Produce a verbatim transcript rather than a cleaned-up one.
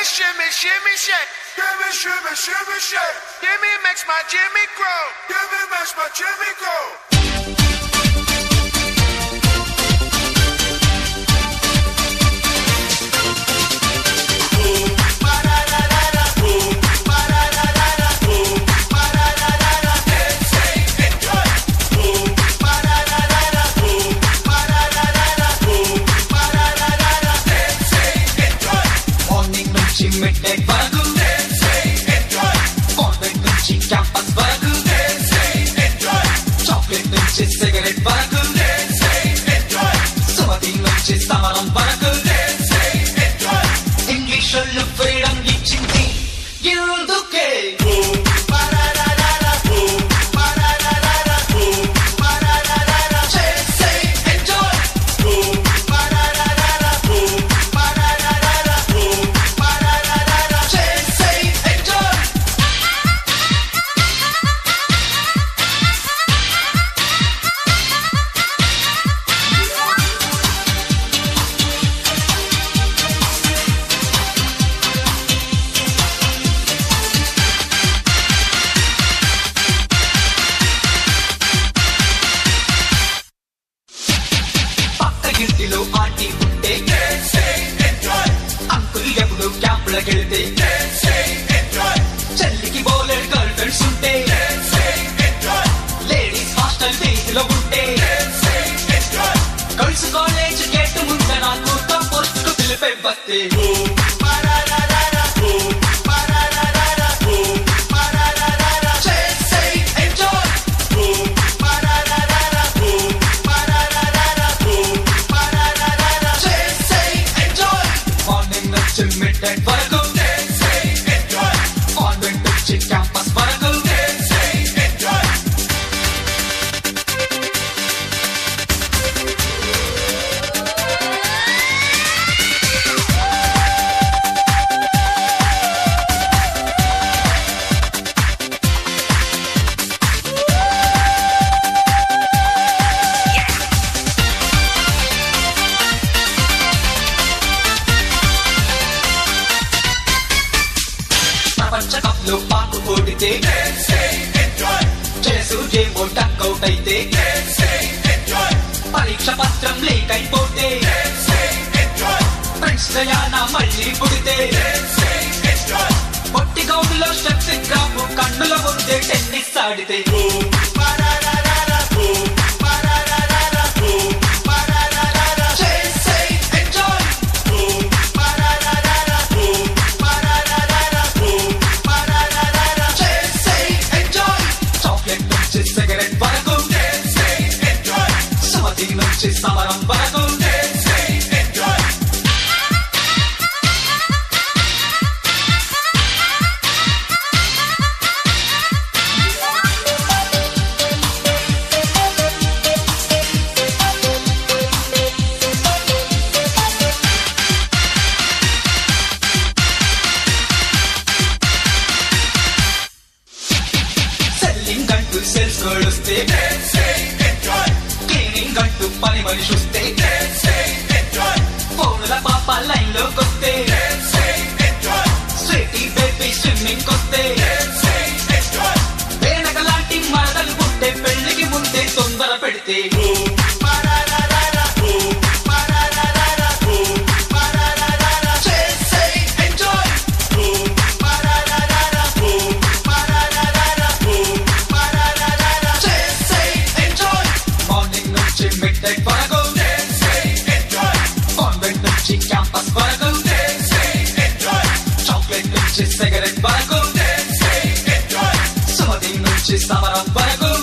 Shimmy, shimmy, shimmy, shake. Shimmy, shimmy, shimmy, shake. Jimmy makes my Jimmy grow. Jimmy makes my Jimmy grow. Midnight వరకు convent నుంచి campus వరకు chocolate నుంచి cigarette వరకు సుమతి నుంచి సమరం వరకు ఇంగ్లీష్ లో ఫ్రీడమ్ ఇచ్చింది ఎందుకే ఇంటిలో ఆంటీ ఉంటే అంకుల్ ఎప్పుడు క్యాంపులకెళ్తే చెల్లికి బోలెడ్ గర్ల్ ఫ్రెండ్స్ ఉంటే లేడీస్ హాస్టల్ ఫీజులో ఉంటే గర్ల్స్ కాలేజ్ గేట్ ముందు నాకు పోస్ట్ కు పిలిపే వస్తే midnight వరకు కాన్వెంట్ నుంచి క్యాంపస్ వరకు ప్రపంచకప్లో పాకు ఓడితే చేసు జేమో టక్అవుట్ అయితే పరీక్ష పత్రం లేకైపోతే ఫ్రెండ్స్ దయాన మళ్ళీ పుడితే పొట్టి గౌడులో స్టెప్స్ గ్రాఫ్ కన్నుల ముందే టెన్నిస్ ఆడితే సిగరెట్ వరకు సుమతి నుంచి సమరం వరకు సెల్లింగ్ అంటూ సేల్స్ గర్ల్ వస్తే క్లీనింగ్ అంటూ పని మనిషి వస్తే ఫోన్ల పాప లైన్ లోకి వస్తే స్వీటీ బేబీ స్విమ్మింగ్ వస్తే వేనక లాంటి మరదలు పుట్టే పెళ్లికి ముందే తొందర పెడితే midnight వరకు కాన్వెంట్ నుంచి క్యాంపస్ వరకు చాక్లెట్ నుంచి సిగరెట్ వరకు సుమతి నుంచి సమరం వరకు